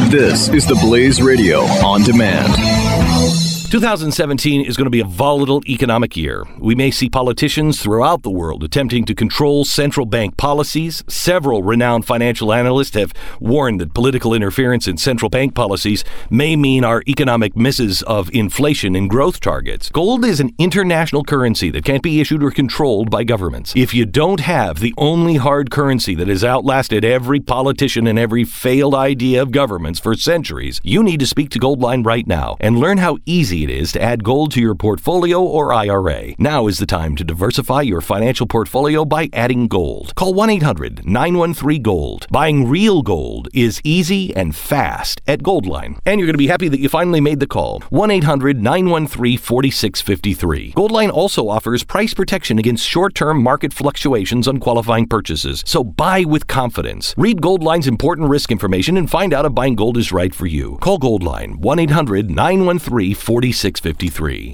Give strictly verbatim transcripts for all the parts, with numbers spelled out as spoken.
This is the Blaze Radio on demand. twenty seventeen is going to be a volatile economic year. We may see politicians throughout the world attempting to control central bank policies. Several renowned financial analysts have warned that political interference in central bank policies may mean our economic misses of inflation and growth targets. Gold is an international currency that can't be issued or controlled by governments. If you don't have the only hard currency that has outlasted every politician and every failed idea of governments for centuries, you need to speak to Goldline right now and learn how easy it is to add gold to your portfolio or I R A. Now is the time to diversify your financial portfolio by adding gold. Call one eight hundred nine one three gold. Buying real gold is easy and fast at Goldline. And you're going to be happy that you finally made the call. one eight hundred nine one three four six five three. Goldline also offers price protection against short-term market fluctuations on qualifying purchases. So buy with confidence. Read Goldline's important risk information and find out if buying gold is right for you. Call Goldline one eight hundred nine one three four six five three.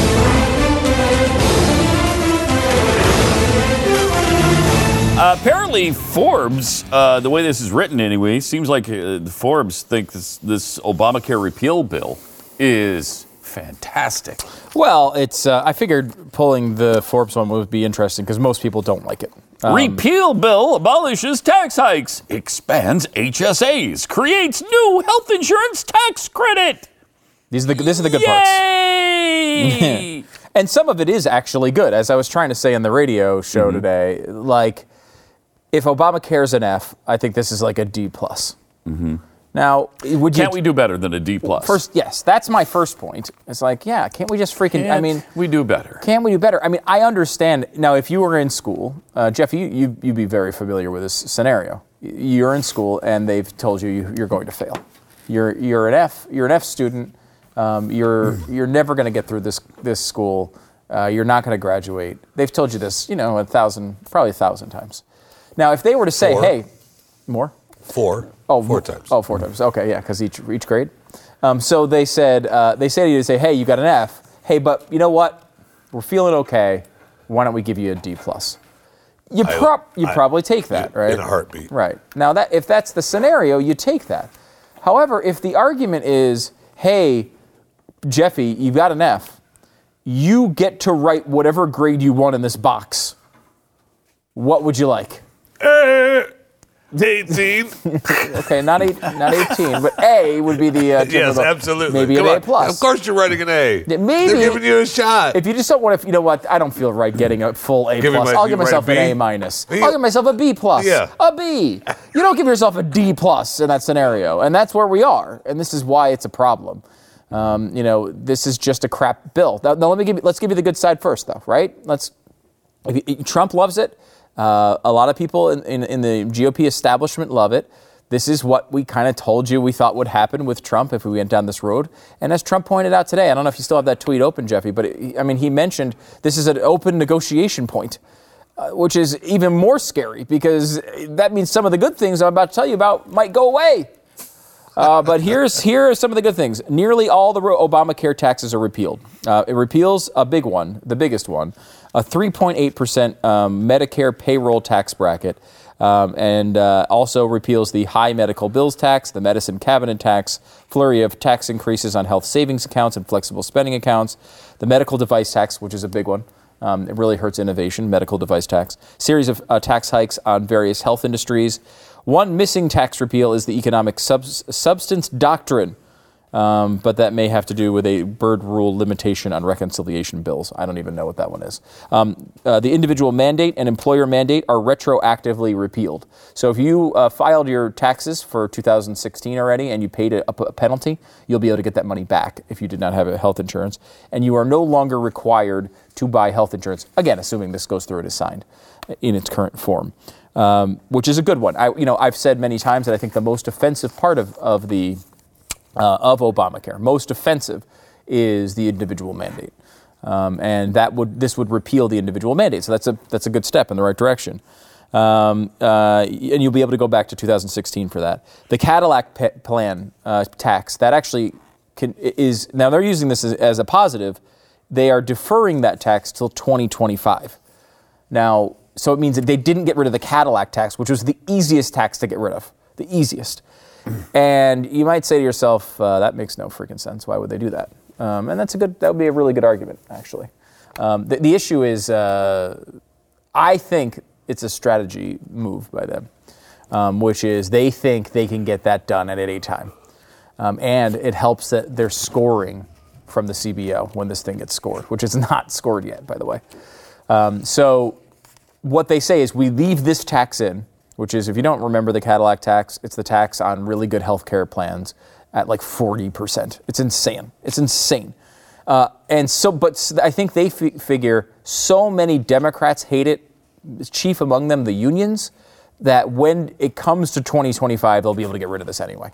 Uh, apparently, Forbes, uh, the way this is written anyway, seems like uh, Forbes think this, this Obamacare repeal bill is fantastic. Well, it's. Uh, I figured pulling the Forbes one would be interesting because most people don't like it. Um, repeal bill abolishes tax hikes, expands H S As, creates new health insurance tax credit. These are the, this are the good Yay! parts. And some of it is actually good. As I was trying to say on the radio show mm-hmm. today, like, if Obamacare's an F, I think this is like a D plus. Mm-hmm. Now, would you... Can't we do better than a D plus? First, yes, that's my first point. It's like, yeah, can't we just freaking... Can't I mean... we do better. Can't we do better? I mean, I understand. Now, if you were in school, uh, Jeff, you, you, you'd be very familiar with this scenario. You're in school, and they've told you, you you're going to fail. You're you're an F. You're an F student. Um, you're you're never going to get through this this school. Uh, you're not going to graduate. They've told you this, you know, a thousand, probably a thousand times. Now, if they were to say, Four. "Hey, more," four, oh, four times. Oh, four times. Okay, yeah, because each each grade. Um, so they said uh, they say to you, they say, "Hey, you got an F. Hey, but you know what? We're feeling okay. Why don't we give you a D plus?" You pro- you I, probably take that, right? In a heartbeat. Right. Now, that if that's the scenario, you take that. However, if the argument is, "Hey, Jeffy, you got an F. You get to write whatever grade you want in this box. What would you like?" Uh, eighteen. Okay, not eight, not eighteen, but A would be the uh, yes, typical, absolutely. maybe Come an on. A plus. Of course, you're writing an A. Yeah, maybe they're giving you a shot. If you just don't want to, you know what? I don't feel right getting a full A Give me plus. my- I'll you give write myself a an B? A minus. You- I'll give myself a B plus. Yeah. A B. You don't give yourself a D plus in that scenario, and that's where we are. And this is why it's a problem. Um, you know, this is just a crap bill. Now, now let me give you, let's give you the good side first, though, right? Let's. If you, Trump loves it. Uh, a lot of people in, in, in the G O P establishment love it. This is what we kind of told you we thought would happen with Trump if we went down this road. And as Trump pointed out today, I don't know if you still have that tweet open, Jeffy, but it, I mean, he mentioned this is an open negotiation point, uh, which is even more scary because that means some of the good things I'm about to tell you about might go away. Uh, but here's here are some of the good things. Nearly all the Obamacare taxes are repealed. Uh, it repeals a big one, the biggest one, a three point eight percent um, Medicare payroll tax bracket, um, and uh, also repeals the high medical bills tax, the medicine cabinet tax, flurry of tax increases on health savings accounts and flexible spending accounts, the medical device tax, which is a big one. Um, it really hurts innovation, medical device tax, series of uh, tax hikes on various health industries. One missing tax repeal is the economic sub- substance doctrine, um, but that may have to do with a Byrd rule limitation on reconciliation bills. I don't even know what that one is. Um, uh, the individual mandate and employer mandate are retroactively repealed. So if you uh, filed your taxes for two thousand sixteen already and you paid a, a penalty, you'll be able to get that money back if you did not have a health insurance. And you are no longer required to buy health insurance, again, assuming this goes through and is signed in its current form. Um, which is a good one. I, you know, I've said many times that I think the most offensive part of of the uh, of Obamacare, most offensive, is the individual mandate, um, and that would this would repeal the individual mandate. So that's a that's a good step in the right direction, um, uh, and you'll be able to go back to two thousand sixteen for that. The Cadillac pe- plan uh, tax that actually can, is now they're using this as, as a positive. They are deferring that tax till twenty twenty-five. Now. So it means that they didn't get rid of the Cadillac tax, which was the easiest tax to get rid of, the easiest. And you might say to yourself, uh, that makes no freaking sense. Why would they do that? Um, and that's a good. That would be a really good argument, actually. Um, the, the issue is, uh, I think it's a strategy move by them, um, which is they think they can get that done at any time. Um, and it helps that they're scoring from the C B O when this thing gets scored, which is not scored yet, by the way. Um, so what they say is we leave this tax in, which is, if you don't remember the Cadillac tax, it's the tax on really good health care plans at like forty percent. It's insane. It's insane. Uh, and so, but I think they f- figure so many Democrats hate it, chief among them the unions, that when it comes to twenty twenty-five, they'll be able to get rid of this anyway.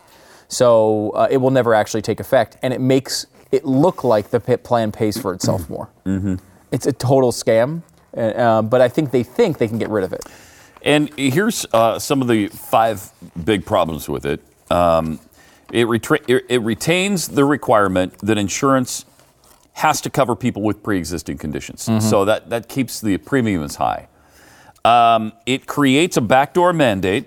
So uh, it will never actually take effect, and it makes it look like the P I P plan pays for itself more. Mm-hmm. It's a total scam, uh, but I think they think they can get rid of it. And here's uh, some of the five big problems with it. Um, it, retra- it retains the requirement that insurance has to cover people with pre-existing conditions. Mm-hmm. So that, that keeps the premiums high. Um, it creates a backdoor mandate.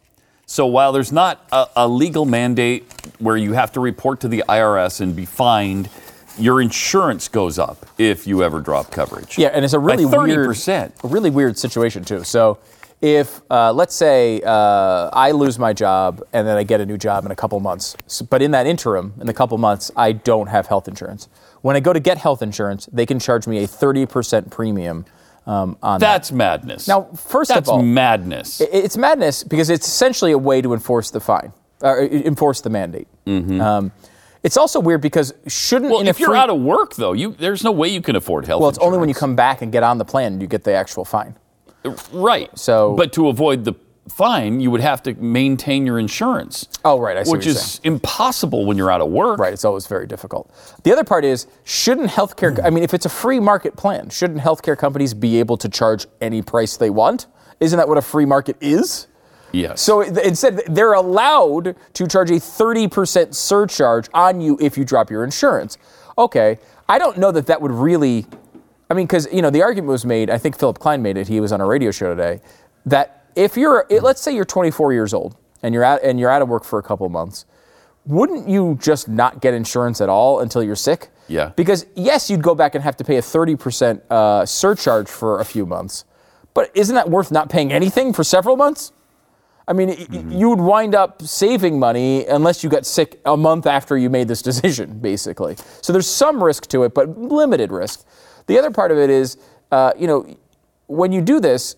So while there's not a, a legal mandate where you have to report to the I R S and be fined, your insurance goes up if you ever drop coverage. Yeah, and it's a really by thirty weird, percent. a really weird situation too. So if, uh, let's say, uh, I lose my job and then I get a new job in a couple months, so, but in that interim, in the couple months, I don't have health insurance. When I go to get health insurance, they can charge me a thirty percent premium um, on That's that. madness. Now, first That's of all, madness. it, it's madness because it's essentially a way to enforce the fine, or enforce the mandate. Mm-hmm. Um, it's also weird because shouldn't well, in if a you're free, out of work though, you there's no way you can afford health. well, it's insurance. only when you come back and get on the plan you get the actual fine. Right. So- but to avoid the fine, you would have to maintain your insurance. Oh, right. I see Which what you're is saying. impossible when you're out of work. Right, it's always very difficult. The other part is, shouldn't healthcare, I mean, if it's a free market plan, shouldn't healthcare companies be able to charge any price they want? Isn't that what a free market is? Yes. So instead, they're allowed to charge a thirty percent surcharge on you if you drop your insurance. Okay, I don't know that that would really, I mean, because, you know, the argument was made, I think Philip Klein made it, he was on a radio show today, that if you're, let's say you're twenty-four years old and you're out and you're out of work for a couple of months, wouldn't you just not get insurance at all until you're sick? Yeah. Because yes, you'd go back and have to pay a thirty percent uh, surcharge for a few months, but isn't that worth not paying anything for several months? I mean, mm-hmm. you would wind up saving money unless you got sick a month after you made this decision, basically. So there's some risk to it, but limited risk. The other part of it is, uh, you know, when you do this,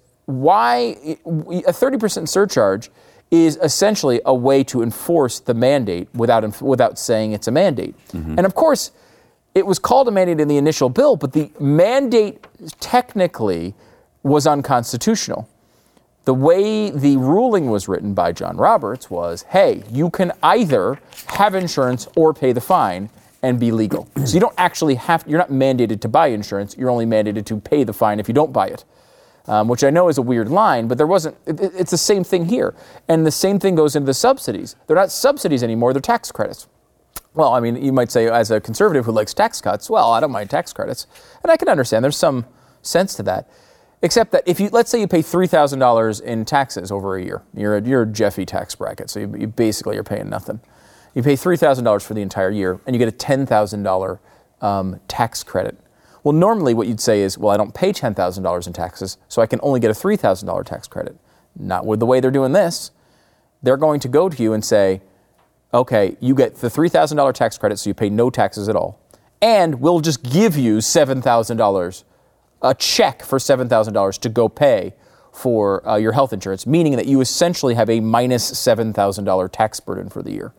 why a thirty percent surcharge is essentially a way to enforce the mandate without without saying it's a mandate. Mm-hmm. And of course, it was called a mandate in the initial bill, but the mandate technically was unconstitutional. The way the ruling was written by John Roberts was, hey, you can either have insurance or pay the fine and be legal. So you don't actually have, you're not mandated to buy insurance, you're only mandated to pay the fine if you don't buy it. Um, which I know is a weird line, but there wasn't, it, it's the same thing here. And the same thing goes into the subsidies. They're not subsidies anymore, they're tax credits. Well, I mean, you might say, as a conservative who likes tax cuts, well, I don't mind tax credits. And I can understand, there's some sense to that. Except that if you, let's say you pay three thousand dollars in taxes over a year. You're a, you're a Jeffy tax bracket, so you, you basically are paying nothing. You pay three thousand dollars for the entire year, and you get a ten thousand dollars um, tax credit. Well, normally what you'd say is, well, I don't pay ten thousand dollars in taxes, so I can only get a three thousand dollars tax credit. Not with the way they're doing this. They're going to go to you and say, okay, you get the three thousand dollars tax credit, so you pay no taxes at all. And we'll just give you seven thousand dollars, a check for seven thousand dollars to go pay for uh, your health insurance, meaning that you essentially have a minus seven thousand dollars tax burden for the year.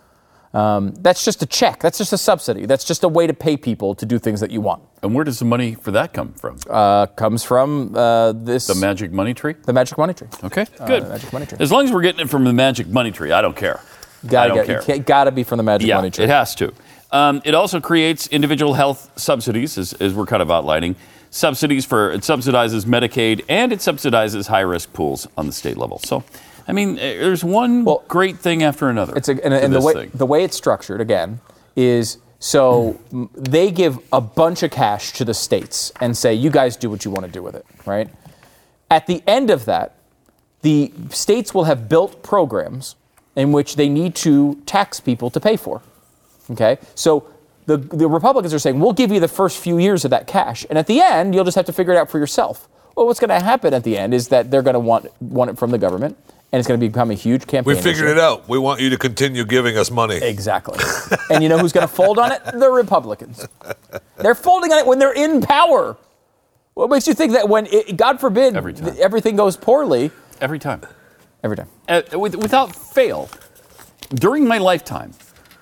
Um, that's just a check. That's just a subsidy. That's just a way to pay people to do things that you want. And where does the money for that come from? Uh, comes from uh, this... The magic money tree? The magic money tree. Okay, good. Uh, the magic money tree. As long as we're getting it from the magic money tree, I don't care. Gotta I don't get, care. You can't, gotta be from the magic yeah, money tree. it has to. Um, it also creates individual health subsidies, as, as we're kind of outlining. Subsidies for, it subsidizes Medicaid, and it subsidizes high-risk pools on the state level. So... I mean, there's one well, great thing after another. It's a, and, and the way thing. the way it's structured again is so mm. they give a bunch of cash to the states and say, you guys do what you want to do with it, right? At the end of that, the states will have built programs in which they need to tax people to pay for. Okay? So the, the Republicans are saying, we'll give you the first few years of that cash, and at the end, you'll just have to figure it out for yourself. Well, what's going to happen at the end is that they're going to want want it from the government, and it's going to become a huge campaign. We figured issue. it out. We want you to continue giving us money. Exactly. And you know who's going to fold on it? The Republicans. They're folding on it when they're in power. What makes you think that when, it, God forbid, Every time. everything goes poorly? Every time. Every time. Uh, with, without fail, during my lifetime,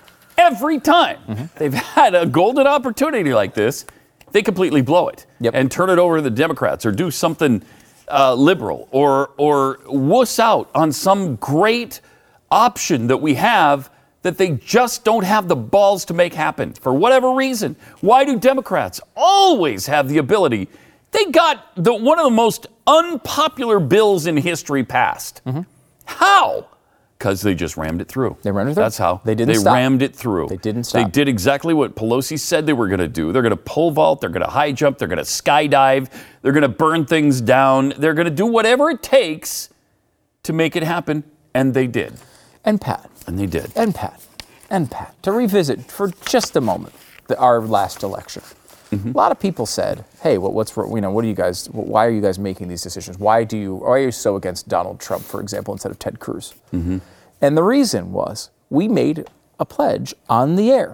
every time Mm-hmm. they've had a golden opportunity like this, they completely blow it Yep. and turn it over to the Democrats or do something uh, liberal or or wuss out on some great option that we have that they just don't have the balls to make happen for whatever reason. Why do Democrats always have the ability? They got the one of the most unpopular bills in history passed. Mm-hmm. How? Because they just rammed it through. They rammed it through? That's how. They didn't They stop. rammed it through. They didn't They stop. did exactly what Pelosi said they were going to do. They're going to pole vault. They're going to high jump. They're going to skydive. They're going to burn things down. They're going to do whatever it takes to make it happen. And they did. And Pat. And they did. And Pat. And Pat. To revisit for just a moment the, our last election. Mm-hmm. A lot of people said, "Hey, what, what's you know? What are you guys? Why are you guys making these decisions? Why do you? Why are you so against Donald Trump, for example, instead of Ted Cruz?" Mm-hmm. And the reason was we made a pledge on the air,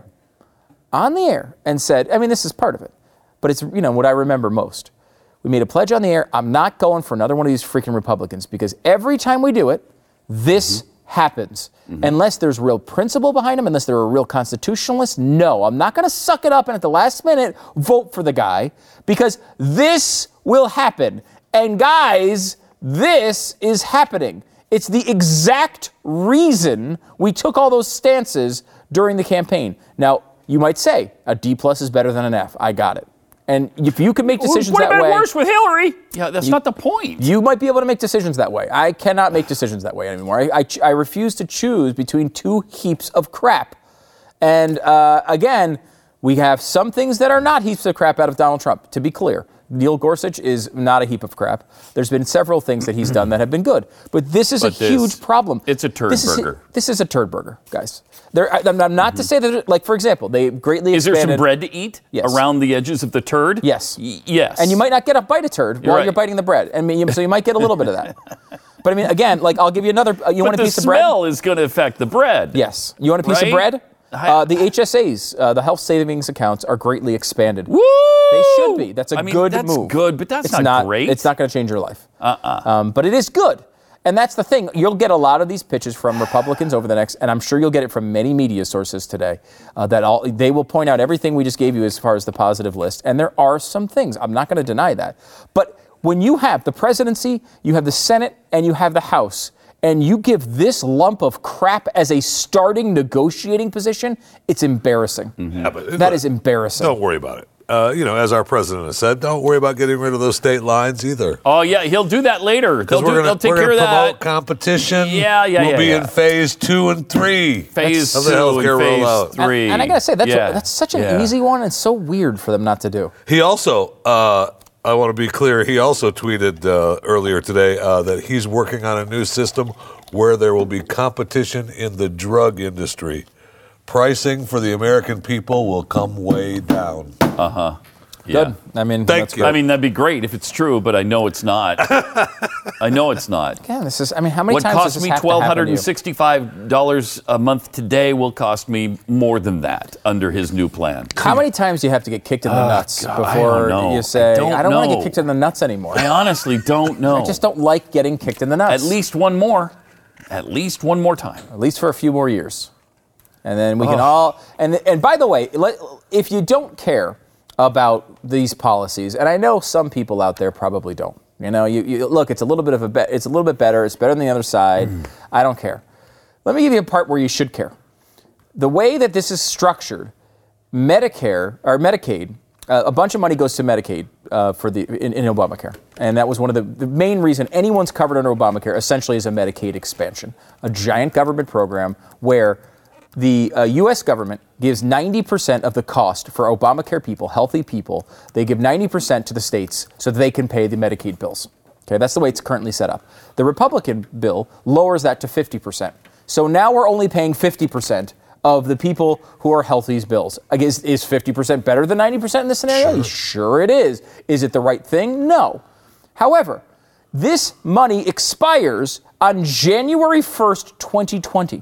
on the air, and said, I mean, this is part of it, but it's you know what I remember most. We made a pledge on the air. I'm not going for another one of these freaking Republicans because every time we do it, this mm-hmm. happens. Mm-hmm. Unless there's real principle behind them, unless they're a real constitutionalist, no, I'm not going to suck it up and at the last minute vote for the guy because this will happen. And guys, this is happening. It's the exact reason we took all those stances during the campaign. Now, you might say a D plus is better than an F. I got it. And if you can make decisions Would have that been way, worse with Hillary. Yeah, that's you, not the point. You might be able to make decisions that way. I cannot make decisions that way anymore. I, I, I refuse to choose between two heaps of crap. And uh, again, we have some things that are not heaps of crap out of Donald Trump, to be clear. Neil Gorsuch is not a heap of crap. There's been several things that he's done that have been good. But this is But a this- huge problem. it's a turd this burger. Is, this is a turd burger, guys. There, I, I'm not mm-hmm. to say that, like, for example, they greatly Is there expanded. some bread to eat Yes. around the edges of the turd? Yes. Y- yes. And you might not get a bite of turd while right. you're biting the bread. And you- so you might get a little bit of that. But I mean, again, like, I'll give you another. Uh, you but want a the piece of bread? smell is going to affect the bread. Yes. You want a piece Right? of bread? I- Uh, the H S As, uh, the health savings accounts, are greatly expanded. Woo! They should be. That's a I mean, good that's move. good, but that's it's not great. It's not going to change your life. Uh-uh. Um, but it is good. And that's the thing. You'll get a lot of these pitches from Republicans over the next, and I'm sure you'll get it from many media sources today, uh, that all they will point out everything we just gave you as far as the positive list. And there are some things. I'm not going to deny that. But when you have the presidency, you have the Senate, and you have the House, and you give this lump of crap as a starting negotiating position, it's embarrassing. Mm-hmm. Yeah, but That is embarrassing. Don't worry about it. Uh, you know, as our president has said, don't worry about getting rid of those state lines either. Oh, yeah, he'll do that later. They'll, Because we're do, going they'll take to care of promote that. competition. Yeah, yeah, We'll yeah, be yeah. in phase two and three Phase of two the healthcare and phase rollout. three. And, and I gotta say, that's Yeah. a, that's such an Yeah. easy one and so weird for them not to do. He also, uh, I want to be clear, he also tweeted uh, earlier today uh, that he's working on a new system where there will be competition in the drug industry. Pricing for the American people will come way down. Uh-huh. Good. I mean, Thank that's you. great. I mean, that'd be great if it's true, but I know it's not. I know it's not. Again, this is. I mean, how many What times does cost this me have to twelve happen hundred to you? sixty-five dollars a month today will cost me more than that under his new plan. How many times do you have to get kicked in the nuts God, I before don't know. you say, I don't I don't want to know. get kicked in the nuts anymore? I honestly don't know. I just don't like getting kicked in the nuts. At least one more. At least one more time. At least for a few more years. And then we can Oh. all, and and by the way, let, if you don't care about these policies, and I know some people out there probably don't, you know, you, you look, it's a little bit of a bet, it's a little bit better, it's better than the other side, Mm. I don't care. Let me give you a part where you should care. The way that this is structured, Medicare, or Medicaid, uh, a bunch of money goes to Medicaid uh, for the in, in Obamacare. And that was one of the, the main reason anyone's covered under Obamacare essentially is a Medicaid expansion, a giant government program where the uh, U S government gives ninety percent of the cost for Obamacare people, healthy people. They give ninety percent to the states so that they can pay the Medicaid bills. Okay, that's the way it's currently set up. The Republican bill lowers that to fifty percent. So now we're only paying fifty percent of the people who are healthy's bills. I guess, is fifty percent better than ninety percent in this scenario? Sure. Sure it is. Is it the right thing? No. However, this money expires on January first, twenty twenty.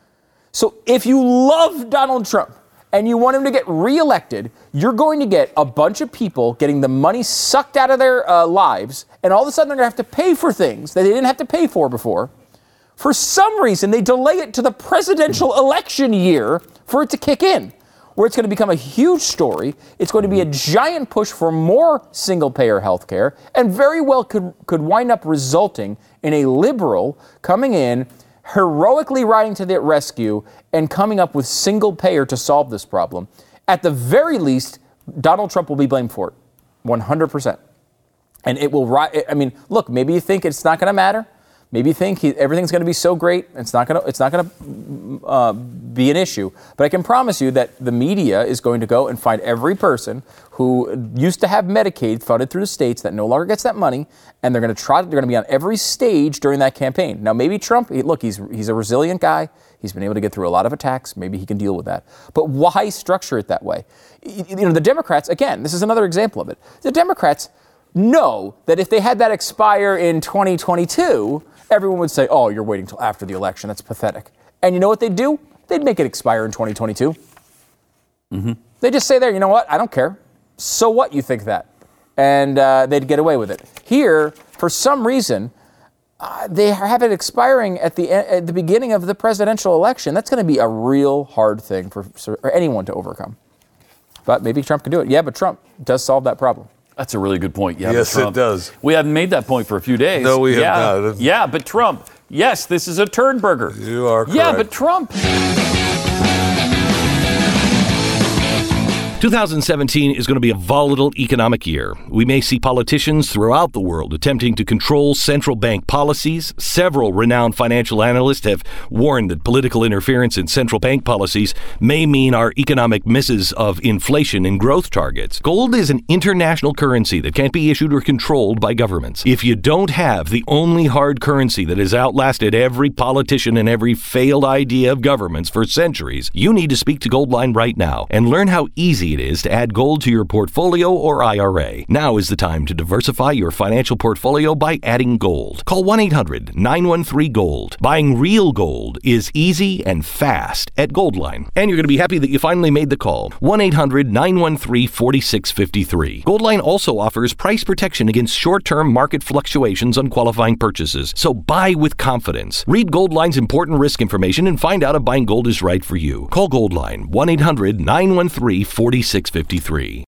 So if you love Donald Trump and you want him to get reelected, you're going to get a bunch of people getting the money sucked out of their uh, lives, and all of a sudden they're going to have to pay for things that they didn't have to pay for before. For some reason, they delay it to the presidential election year for it to kick in, where it's going to become a huge story. It's going to be a giant push for more single-payer health care, and very well could, could wind up resulting in a liberal coming in, heroically riding to the rescue, and coming up with single-payer to solve this problem. At the very least, Donald Trump will be blamed for it, one hundred percent. And it will, ri- I mean, look, maybe you think it's not going to matter. Maybe you think he, everything's going to be so great, it's not going to it's not going to uh, be an issue. But I can promise you that the media is going to go and find every person who used to have Medicaid funded through the states that no longer gets that money, and they're going to try. They're going to be on every stage during that campaign. Now, maybe Trump. Look, he's he's a resilient guy. He's been able to get through a lot of attacks. Maybe he can deal with that. But why structure it that way? You know, the Democrats. Again, this is another example of it. The Democrats know that if they had that expire in twenty twenty-two. Everyone would say, oh, you're waiting till after the election. That's pathetic. And you know what they'd do? They'd make it expire in twenty twenty-two. Mm-hmm. They just say there, you know what? I don't care. So what you think that? And uh, they'd get away with it. Here, for some reason, uh, they have it expiring at the at the beginning of the presidential election. That's going to be a real hard thing for, for anyone to overcome. But maybe Trump can do it. Yeah, but Trump does solve that problem. That's a really good point. Yeah, yes, Trump, it does. We haven't made that point for a few days. No, we have yeah, not. Yeah, but Trump, yes, this is a turd burger. You are correct. Yeah, but Trump. two thousand seventeen is going to be a volatile economic year. We may see politicians throughout the world attempting to control central bank policies. Several renowned financial analysts have warned that political interference in central bank policies may mean our economic misses of inflation and growth targets. Gold is an international currency that can't be issued or controlled by governments. If you don't have the only hard currency that has outlasted every politician and every failed idea of governments for centuries, you need to speak to Goldline right now and learn how easy it is to add gold to your portfolio or I R A. Now is the time to diversify your financial portfolio by adding gold. Call one eight hundred nine one three gold. Buying real gold is easy and fast at Goldline. And you're going to be happy that you finally made the call. one eight hundred nine one three four six five three. Goldline also offers price protection against short-term market fluctuations on qualifying purchases. So buy with confidence. Read Goldline's important risk information and find out if buying gold is right for you. Call Goldline one eight hundred nine one three four six five three.